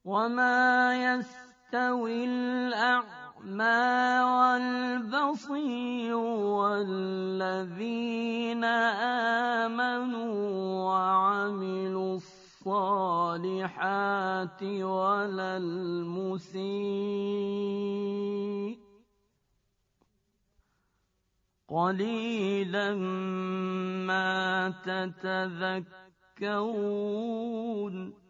وما يستوي الأعمى والبصير والذين آمنوا وعملوا الصالحات ولا المسيء قليلا ما تتذكرون